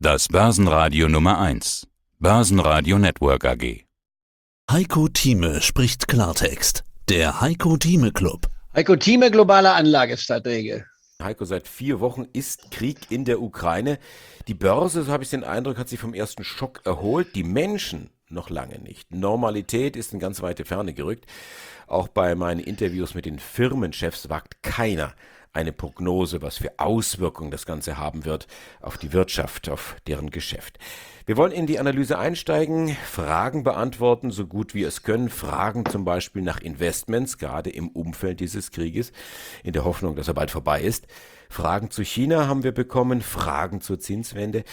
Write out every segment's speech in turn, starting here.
Das Börsenradio Nummer 1. Börsenradio Network AG. Heiko Thieme spricht Klartext. Der Heiko Thieme Club. Heiko Thieme, globale Anlagestratege. Heiko, seit 4 Wochen ist Krieg in der Ukraine. Die Börse, so habe ich den Eindruck, hat sich vom ersten Schock erholt. Die Menschen noch lange nicht. Normalität ist in ganz weite Ferne gerückt. Auch bei meinen Interviews mit den Firmenchefs wagt keiner eine Prognose, was für Auswirkungen das Ganze haben wird auf die Wirtschaft, auf deren Geschäft. Wir wollen in die Analyse einsteigen, Fragen beantworten, so gut wir es können. Fragen zum Beispiel nach Investments, gerade im Umfeld dieses Krieges, in der Hoffnung, dass er bald vorbei ist. Fragen zu China haben wir bekommen, Fragen zur Zinswende.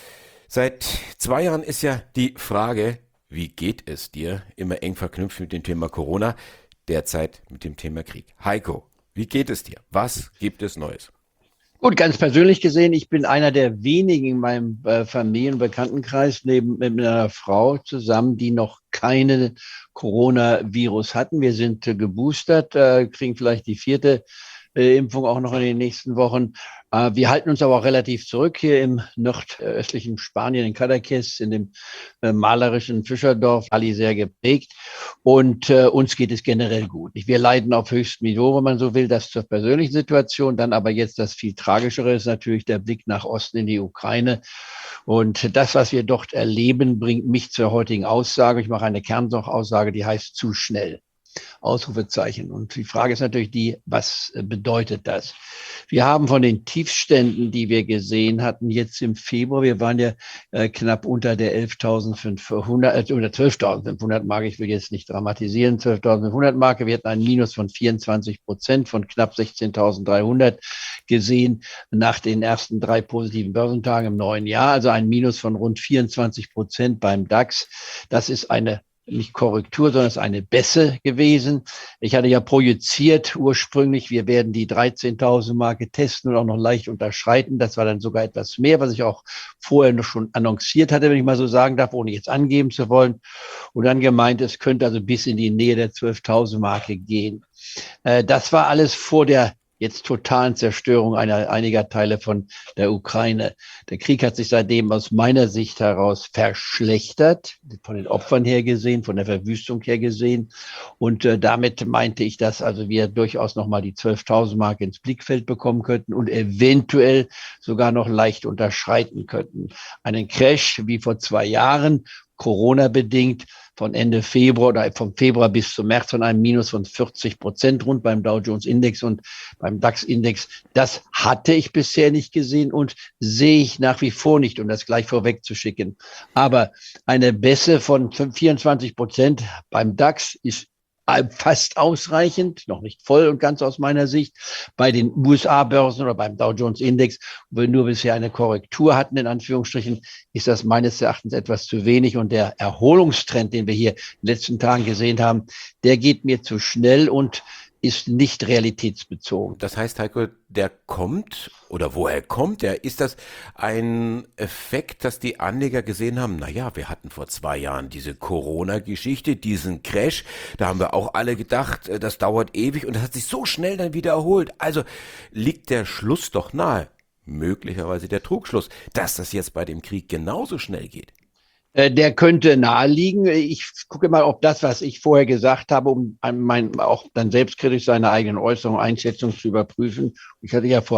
Seit 2 Jahren ist ja die Frage, wie geht es dir, immer eng verknüpft mit dem Thema Corona, derzeit mit dem Thema Krieg. Heiko, wie geht es dir? Was gibt es Neues? Gut, ganz persönlich gesehen, ich bin einer der wenigen in meinem Familien- und Bekanntenkreis mit einer Frau zusammen, die noch keinen Coronavirus hatten. Wir sind geboostert, kriegen vielleicht die 4. Impfung auch noch in den nächsten Wochen. Wir halten uns aber auch relativ zurück hier im nordöstlichen Spanien, in Cadaqués, in dem malerischen Fischerdorf, Ali sehr geprägt. Und uns geht es generell gut. Wir leiden auf höchstem Niveau, wenn man so will, das zur persönlichen Situation. Dann aber jetzt das viel Tragischere ist natürlich der Blick nach Osten in die Ukraine. Und das, was wir dort erleben, bringt mich zur heutigen Aussage. Ich mache eine Kernaussage, die heißt zu schnell. Ausrufezeichen. Und die Frage ist natürlich die, was bedeutet das? Wir haben von den Tiefständen, die wir gesehen hatten, jetzt im Februar, wir waren ja knapp unter der 11.500, unter 12.500 Marke, ich will jetzt nicht dramatisieren, 12.500 Marke, wir hatten einen Minus von 24% von knapp 16.300 gesehen nach den ersten 3 positiven Börsentagen im neuen Jahr, also ein Minus von rund 24% beim DAX. Das ist eine nicht Korrektur, sondern es ist eine Bässe gewesen. Ich hatte ja projiziert ursprünglich, wir werden die 13.000 Marke testen und auch noch leicht unterschreiten. Das war dann sogar etwas mehr, was ich auch vorher noch schon annonciert hatte, wenn ich mal so sagen darf, ohne jetzt angeben zu wollen. Und dann gemeint, es könnte also bis in die Nähe der 12.000 Marke gehen. Das war alles vor der jetzt totalen Zerstörung einiger Teile von der Ukraine. Der Krieg hat sich seitdem aus meiner Sicht heraus verschlechtert, von den Opfern her gesehen, von der Verwüstung her gesehen. Und damit meinte ich, dass also wir durchaus nochmal die 12.000 Marke ins Blickfeld bekommen könnten und eventuell sogar noch leicht unterschreiten könnten. Einen Crash wie vor 2 Jahren, Corona-bedingt, von Ende Februar oder vom Februar bis zum März von einem Minus von 40% rund beim Dow Jones Index und beim DAX Index. Das hatte ich bisher nicht gesehen und sehe ich nach wie vor nicht, um das gleich vorweg zu schicken. Aber eine Bässe von 24% beim DAX ist fast ausreichend, noch nicht voll und ganz aus meiner Sicht. Bei den USA-Börsen oder beim Dow Jones Index, wo wir nur bisher eine Korrektur hatten, in Anführungsstrichen, ist das meines Erachtens etwas zu wenig. Und der Erholungstrend, den wir hier in den letzten Tagen gesehen haben, der geht mir zu schnell und ist nicht realitätsbezogen. Das heißt, Heiko, der kommt oder woher kommt der? Ist das ein Effekt, dass die Anleger gesehen haben, naja, wir hatten vor 2 Jahren diese Corona-Geschichte, diesen Crash, da haben wir auch alle gedacht, das dauert ewig und das hat sich so schnell dann wieder erholt. Also liegt der Schluss doch nahe, möglicherweise der Trugschluss, dass das jetzt bei dem Krieg genauso schnell geht. Der könnte naheliegen. Ich gucke mal, ob das, was ich vorher gesagt habe, um auch dann selbstkritisch seine eigenen Äußerungen, Einschätzungen zu überprüfen. Ich hatte ja vor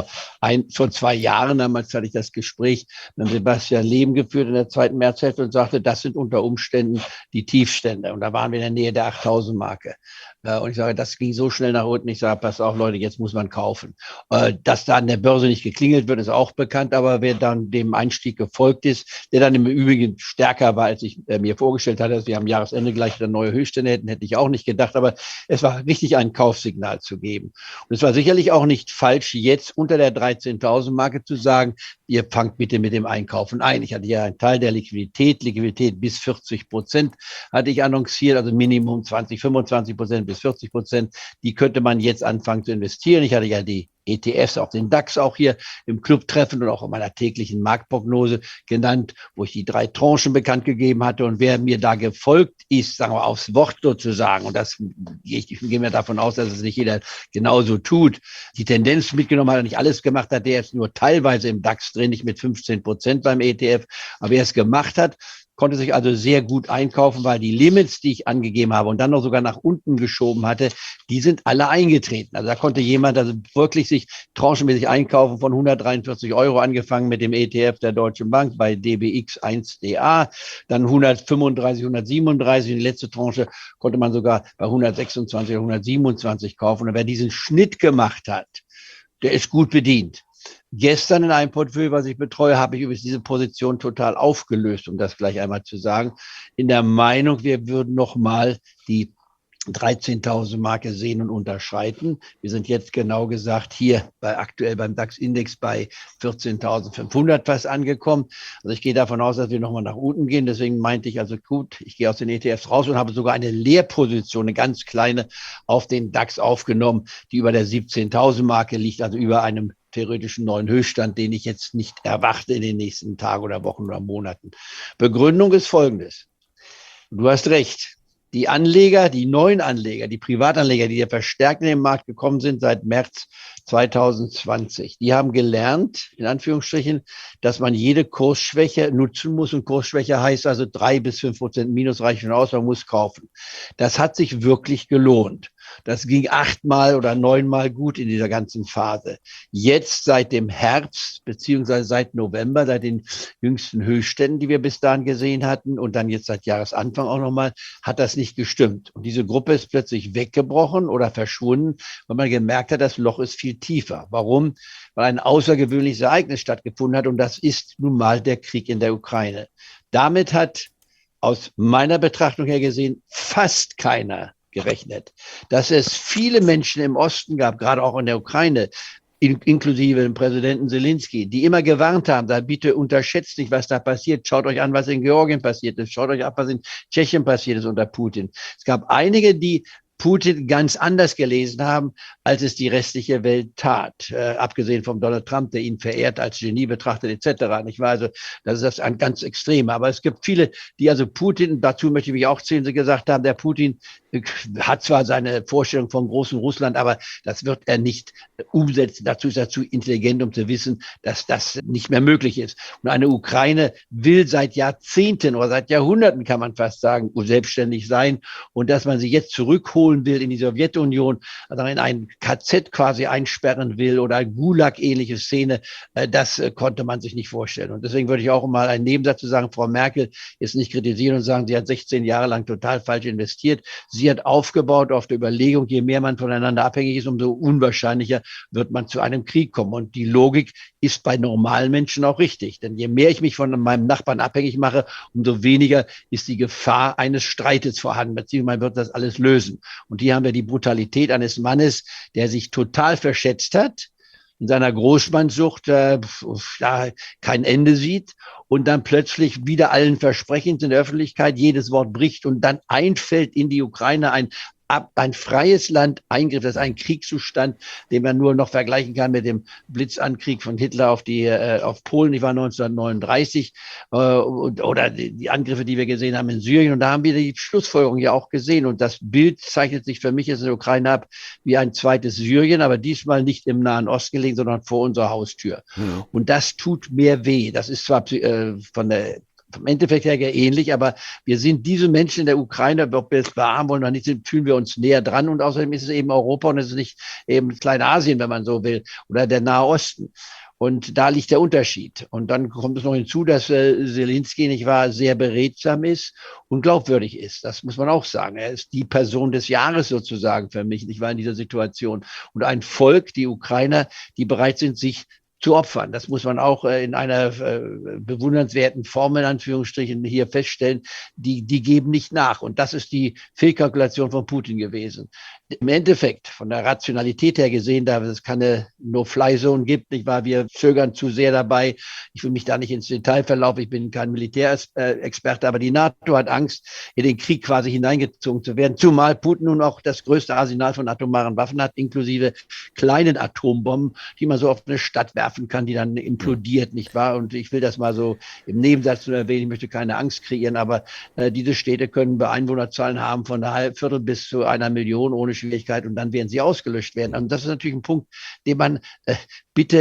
2 Jahren, damals hatte ich das Gespräch mit Sebastian Lehm geführt in der 2. Märzhälfte und sagte, das sind unter Umständen die Tiefstände. Und da waren wir in der Nähe der 8.000 Marke. Und ich sage, das ging so schnell nach unten. Ich sage, pass auf, Leute, jetzt muss man kaufen. Dass da an der Börse nicht geklingelt wird, ist auch bekannt. Aber wer dann dem Einstieg gefolgt ist, der dann im Übrigen stärker war, als ich mir vorgestellt hatte, dass wir am Jahresende gleich wieder neue Höchststände hätten, hätte ich auch nicht gedacht. Aber es war richtig, ein Kaufsignal zu geben. Und es war sicherlich auch nicht falsch, jetzt unter der 13.000 Marke zu sagen, ihr fangt bitte mit dem Einkaufen ein. Ich hatte ja einen Teil der Liquidität bis 40% hatte ich annonciert, also Minimum 20-25% bis 40%. Die könnte man jetzt anfangen zu investieren. Ich hatte ja die ETFs, auch den DAX auch hier im Club treffen und auch in meiner täglichen Marktprognose genannt, wo ich die 3 Tranchen bekannt gegeben hatte. Und wer mir da gefolgt ist, sagen wir aufs Wort sozusagen, und das ich gehe mir davon aus, dass es nicht jeder genauso tut, die Tendenz mitgenommen hat, nicht alles gemacht hat, der jetzt nur teilweise im DAX drin, nicht mit 15% beim ETF. Aber wer es gemacht hat, konnte sich also sehr gut einkaufen, weil die Limits, die ich angegeben habe und dann noch sogar nach unten geschoben hatte, die sind alle eingetreten. Also da konnte jemand also wirklich sich tranchenmäßig einkaufen von 143 Euro angefangen mit dem ETF der Deutschen Bank bei DBX 1DA, dann 135, 137, die letzte Tranche konnte man sogar bei 126 oder 127 kaufen. Und wer diesen Schnitt gemacht hat, der ist gut bedient. Gestern in einem Portfolio, was ich betreue, habe ich übrigens diese Position total aufgelöst, um das gleich einmal zu sagen, in der Meinung, wir würden nochmal die 13.000 Marke sehen und unterschreiten. Wir sind jetzt genau gesagt hier aktuell beim DAX-Index bei 14.500 fast angekommen. Also ich gehe davon aus, dass wir nochmal nach unten gehen. Deswegen meinte ich also gut, ich gehe aus den ETFs raus und habe sogar eine Leerposition, eine ganz kleine, auf den DAX aufgenommen, die über der 17.000 Marke liegt, also über einem theoretischen neuen Höchststand, den ich jetzt nicht erwarte in den nächsten Tagen oder Wochen oder Monaten. Begründung ist folgendes. Du hast recht. Die Anleger, die neuen Anleger, die Privatanleger, die ja verstärkt in den Markt gekommen sind seit März 2020, die haben gelernt, in Anführungsstrichen, dass man jede Kursschwäche nutzen muss. Und Kursschwäche heißt also 3-5% Minus reichen aus, man muss kaufen. Das hat sich wirklich gelohnt. Das ging 8-mal oder 9-mal gut in dieser ganzen Phase. Jetzt seit dem Herbst beziehungsweise seit November, seit den jüngsten Höchstständen, die wir bis dahin gesehen hatten und dann jetzt seit Jahresanfang auch nochmal, hat das nicht gestimmt. Und diese Gruppe ist plötzlich weggebrochen oder verschwunden, weil man gemerkt hat, das Loch ist viel tiefer. Warum? Weil ein außergewöhnliches Ereignis stattgefunden hat und das ist nun mal der Krieg in der Ukraine. Damit hat aus meiner Betrachtung her gesehen fast keiner gerechnet, dass es viele Menschen im Osten gab, gerade auch in der Ukraine, inklusive dem Präsidenten Zelensky, die immer gewarnt haben, da bitte unterschätzt nicht, was da passiert. Schaut euch an, was in Georgien passiert ist. Schaut euch ab, was in Tschechien passiert ist unter Putin. Es gab einige, die Putin ganz anders gelesen haben, als es die restliche Welt tat. Abgesehen vom Donald Trump, der ihn verehrt, als Genie betrachtet etc. Nicht wahr? Also das ist das ein ganz Extreme. Aber es gibt viele, die also Putin, dazu möchte ich mich auch zählen, sie gesagt haben, der Putin hat zwar seine Vorstellung vom großen Russland, aber das wird er nicht umsetzen. Dazu ist er zu intelligent, um zu wissen, dass das nicht mehr möglich ist. Und eine Ukraine will seit Jahrzehnten oder seit Jahrhunderten, kann man fast sagen, selbstständig sein. Und dass man sie jetzt zurückholen will in die Sowjetunion, also in ein KZ quasi einsperren will oder Gulag-ähnliche Szene, das konnte man sich nicht vorstellen. Und deswegen würde ich auch mal einen Nebensatz zu sagen, Frau Merkel ist nicht kritisieren und sagen, sie hat 16 Jahre lang total falsch investiert. Sie hat aufgebaut auf der Überlegung, je mehr man voneinander abhängig ist, umso unwahrscheinlicher wird man zu einem Krieg kommen. Und die Logik ist bei normalen Menschen auch richtig. Denn je mehr ich mich von meinem Nachbarn abhängig mache, umso weniger ist die Gefahr eines Streites vorhanden, beziehungsweise man wird das alles lösen. Und hier haben wir die Brutalität eines Mannes, der sich total verschätzt hat, in seiner Großmannssucht kein Ende sieht und dann plötzlich wieder allen Versprechens in der Öffentlichkeit jedes Wort bricht und dann einfällt in die Ukraine ein freies Land Eingriff, das ist ein Kriegszustand, den man nur noch vergleichen kann mit dem Blitzangriff von Hitler auf Polen, die war 1939, oder die Angriffe, die wir gesehen haben in Syrien. Und da haben wir die Schlussfolgerung ja auch gesehen. Und das Bild zeichnet sich für mich jetzt in der Ukraine ab wie ein zweites Syrien, aber diesmal nicht im Nahen Osten gelegen, sondern vor unserer Haustür. Mhm. Und das tut mehr weh. Das ist zwar vom Endeffekt her ähnlich, aber wir sind diese Menschen in der Ukraine, ob wir es beahmen wollen oder nicht, fühlen wir uns näher dran und außerdem ist es eben Europa und es ist nicht eben Kleinasien, wenn man so will, oder der Nahe Osten. Und da liegt der Unterschied. Und dann kommt es noch hinzu, dass Zelensky, nicht wahr, sehr beredsam ist und glaubwürdig ist. Das muss man auch sagen. Er ist die Person des Jahres sozusagen für mich, nicht wahr, in dieser Situation. Und ein Volk, die Ukrainer, die bereit sind, sich zu opfern. Das muss man auch in einer bewundernswerten Form, in Anführungsstrichen, hier feststellen. Die geben nicht nach. Und das ist die Fehlkalkulation von Putin gewesen. Im Endeffekt, von der Rationalität her gesehen, da es keine No-Fly-Zone gibt, nicht wahr? Wir zögern zu sehr dabei. Ich will mich da nicht ins Detail verlaufen. Ich bin kein Militärexperte, aber die NATO hat Angst, in den Krieg quasi hineingezogen zu werden. Zumal Putin nun auch das größte Arsenal von atomaren Waffen hat, inklusive kleinen Atombomben, die man so auf eine Stadt werfen kann, die dann implodiert, nicht wahr? Und ich will das mal so im Nebensatz nur erwähnen. Ich möchte keine Angst kreieren, aber diese Städte können Einwohnerzahlen haben von einer Halbviertel bis zu 1 Million ohne Schwierigkeit und dann werden sie ausgelöscht werden. Und das ist natürlich ein Punkt, den man bitte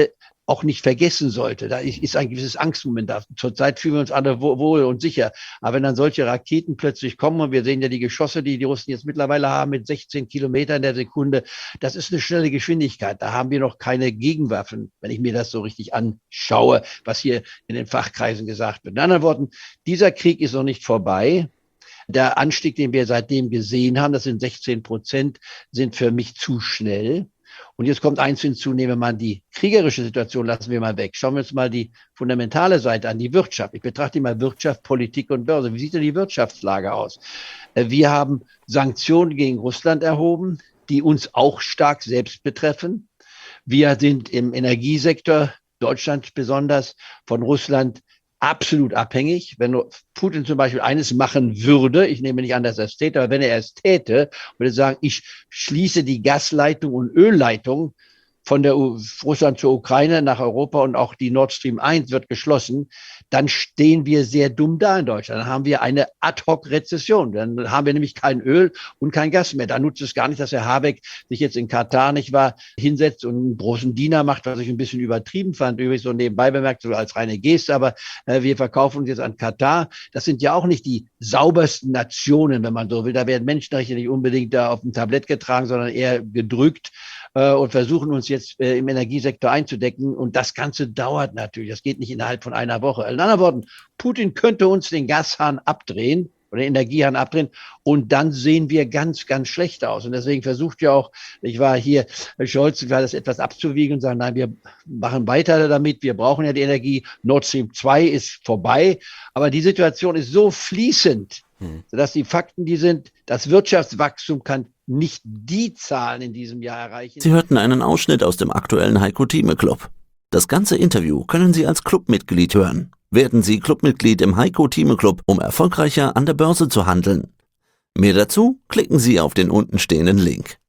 auch nicht vergessen sollte. Da ist ein gewisses Angstmoment da. Zurzeit fühlen wir uns alle wohl und sicher. Aber wenn dann solche Raketen plötzlich kommen, und wir sehen ja die Geschosse, die die Russen jetzt mittlerweile haben mit 16 Kilometern der Sekunde, das ist eine schnelle Geschwindigkeit. Da haben wir noch keine Gegenwaffen, wenn ich mir das so richtig anschaue, was hier in den Fachkreisen gesagt wird. In anderen Worten, dieser Krieg ist noch nicht vorbei. Der Anstieg, den wir seitdem gesehen haben, das sind 16%, sind für mich zu schnell. Und jetzt kommt eins hinzu, nehmen wir mal die kriegerische Situation, lassen wir mal weg. Schauen wir uns mal die fundamentale Seite an, die Wirtschaft. Ich betrachte mal Wirtschaft, Politik und Börse. Wie sieht denn die Wirtschaftslage aus? Wir haben Sanktionen gegen Russland erhoben, die uns auch stark selbst betreffen. Wir sind im Energiesektor, Deutschland besonders, von Russland absolut abhängig. Wenn Putin zum Beispiel eines machen würde, ich nehme nicht an, dass er es täte, aber wenn er es täte, würde sagen, ich schließe die Gasleitung und Ölleitung von der Russland zur Ukraine nach Europa und auch die Nord Stream 1 wird geschlossen, dann stehen wir sehr dumm da in Deutschland. Dann haben wir eine Ad-hoc-Rezession. Dann haben wir nämlich kein Öl und kein Gas mehr. Da nutzt es gar nicht, dass Herr Habeck sich jetzt in Katar, nicht wahr, hinsetzt und einen großen Diener macht, was ich ein bisschen übertrieben fand. Übrigens so nebenbei bemerkt, so als reine Geste, aber wir verkaufen uns jetzt an Katar. Das sind ja auch nicht die saubersten Nationen, wenn man so will. Da werden Menschenrechte nicht unbedingt da auf dem Tablett getragen, sondern eher gedrückt und versuchen uns jetzt im Energiesektor einzudecken. Und das Ganze dauert natürlich. Das geht nicht innerhalb von einer Woche. In anderen Worten, Putin könnte uns den Gashahn abdrehen oder den Energiehahn abdrehen und dann sehen wir ganz, ganz schlecht aus. Und deswegen versucht ja auch, ich war hier, Scholz, das etwas abzuwiegen und sagen, nein, wir machen weiter damit, wir brauchen ja die Energie. Nord Stream 2 ist vorbei. Aber die Situation ist so fließend, sodass die Fakten, die sind, das Wirtschaftswachstum kann nicht die Zahlen in diesem Jahr erreichen. Sie hörten einen Ausschnitt aus dem aktuellen Heiko Thieme Club. Das ganze Interview können Sie als Clubmitglied hören. Werden Sie Clubmitglied im Heiko Thieme Club, um erfolgreicher an der Börse zu handeln. Mehr dazu klicken Sie auf den untenstehenden Link.